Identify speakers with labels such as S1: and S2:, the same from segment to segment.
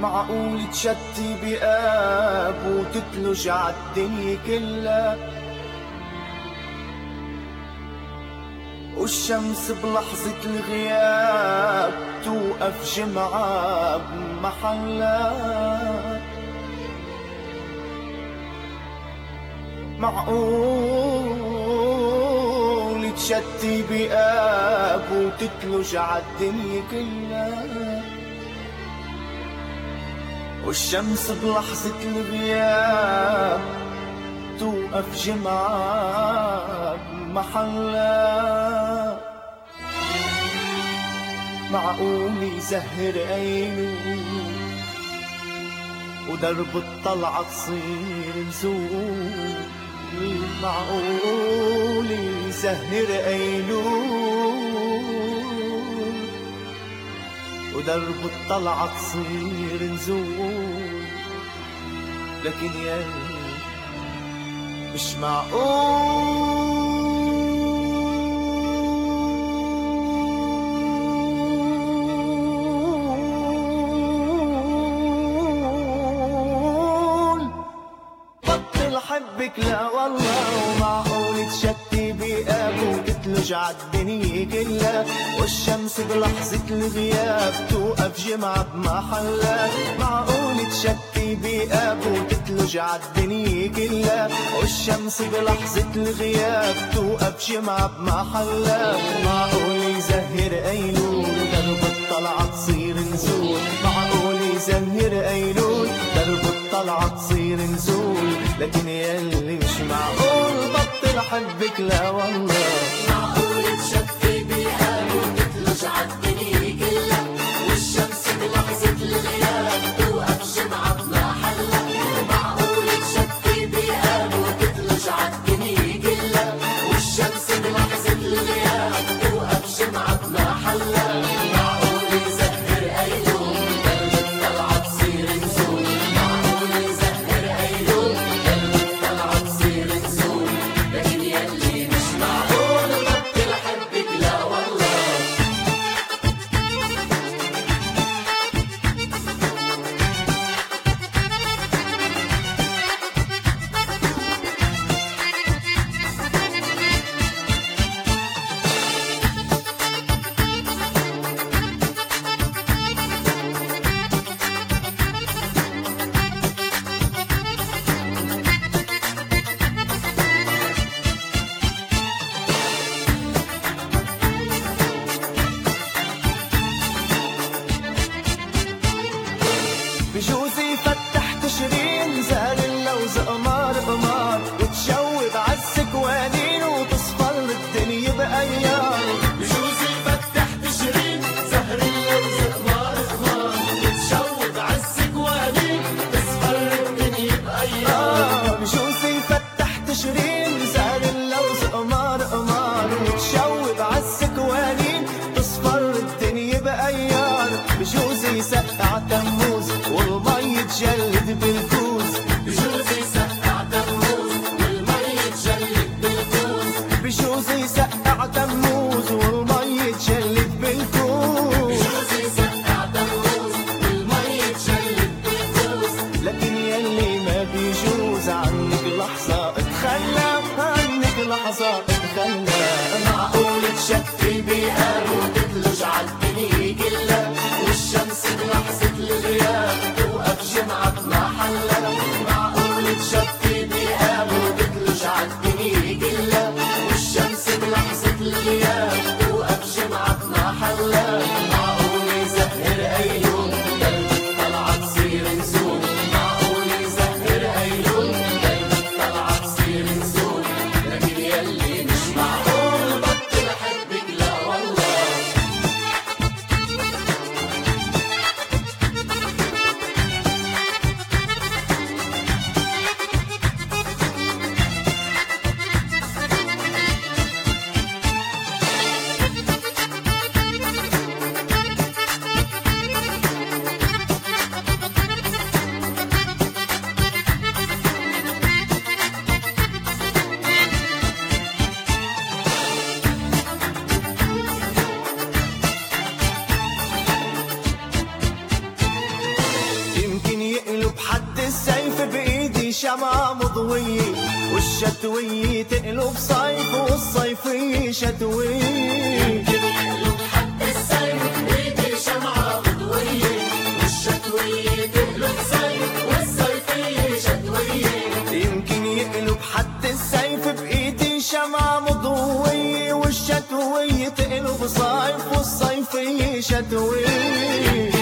S1: معقول تشتي بقاب وتتلج عالدنيا كلها، والشمس بلحظة الغياب توقف جمعة بمحلها. معقول تشتي بقاب وتتلج عالدنيا كلها، والشمس بلحظة الغياب توقف جمعة بمحلها. معقول يزهر عينه ودرب الطلعة تصير نزول، معقول يزهر عينه ودرب الطلعة تصير نزول، لكن يا مش معقول. بطل حبك لا والله، ومعقول تشتي بقاب وتتلج عالدنيا كلها، والشمس بلحظة الغياب توقف جمعة بمحلها. معقول تشتي بقاب وتتلج عالدنيا كلها، والشمس بلحظة الغياب توقف جمعة بمحلها. معقول يزهر أيلول درب الطلعة تصير نزول، معقول يزهر أيلول درب الطلعة تصير نزول، لكن ياللي مش معقول بطل حبك لا والله.
S2: معقول تشتي بقاب وتتلج عالدنيا كلها، والشمس بلحظة الغياب توقف جمعة بمحلها. معقول تشتي بقاب وتتلج عالدنيا كلها، والشمس بلحظة الغياب توقف جمعة بمحلها. معقول يزهر أيلول درب الطلعة تصير نزول، معقول يزهر أيلول درب الطلعة تصير نزول، لكن ياللي مش معقول بطل حبك لا والله.
S1: بجوز يفتح تشرين زهر اللوز قمار قمار، وتشوب عالسكوانين وتصفر الدنيا بأيام.
S2: بجوز يفتح تشرين زهر اللوز قمار قمار، وتشوب عالسكوانين تصفر الدنيا بأيام.
S1: بجوز يفتح تشرين زهر اللوز قمار قمار، وتشوب عالسكوانين تصفر الدنيا بأيام. بجوز يسقع تموز والمي تجلد بالكوز،
S2: بجوز يسقع تموز والمي تجلد بالكوز،
S1: بجوز يسقع تموز والمي تجلد بالكوز،
S2: بجوز يسقع تموز والمي تجلد بالكوز،
S1: لكن يلي ما بيجوز عنك لحظة اتخلى، عنك لحظة اتخلى.
S2: معقول تشتي بقاب وتتلج عالدنيا كلها، والشمس بلحظة الغياب توقف جمعة بمحلها. معقول تشتي بقاب وتتلج عالدنيا كلها، والشمس بلحظة الغياب توقف جمعة بمحلها. معقول يزهر أيلول درب الطلعة تصير نزول، معقول يزهر أيلول درب الطلعة تصير نزول، لكن ياللي مش معقول بطل حبك لا والله.
S1: شمعة مضوية والشتوية تقلب صيف والصيفية شتوية.
S2: حتى الصيف بإيدي شمعة مضوية والشتوية تقلب صيف والصيفية شتوية.
S1: يمكن يقلب حتى الصيف بإيدي شمعة مضوية والشتوية تقلب صيف والصيفية شتوية.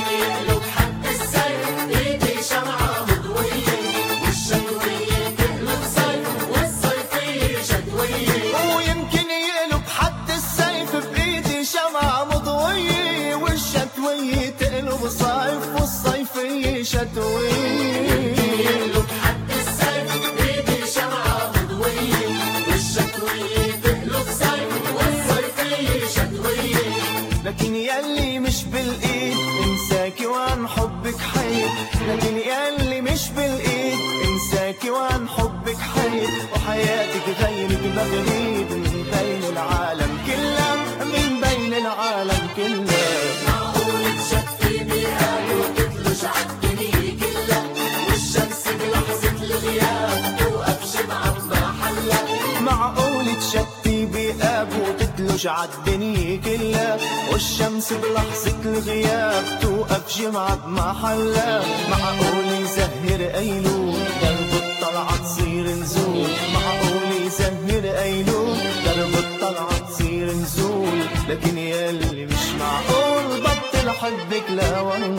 S1: صيف والصيفية شتوية.
S2: يقلب حد الصيف بإيدي شمعة مضوية والشتوية تقلب صيف والصيفية شتوية.
S1: لكن ياللي مش بالإيد انساكي وعن حبك حيد. لكن ياللي مش بالإيد انساكي وعن حبك حيد. وحياتك غيرك مغريب من بين العالم كله من بين العالم كله.
S2: معقول تشفي بقلبي وتتلج عالدنيا كلها والشمس بلحظة الغياب توقف شمعة بمحلها.
S1: معقول تشتي بقاب وتتلج عالدنيا كلها والشمس بلحظة الغياب توقف جمعة بمحلها. معقول يزهر أيلول درب الطلعة تصير نزول. معقول يزهر أيلول درب الطلعة تصير نزول. لكن ياللي مش معقول بطل حبك لا والله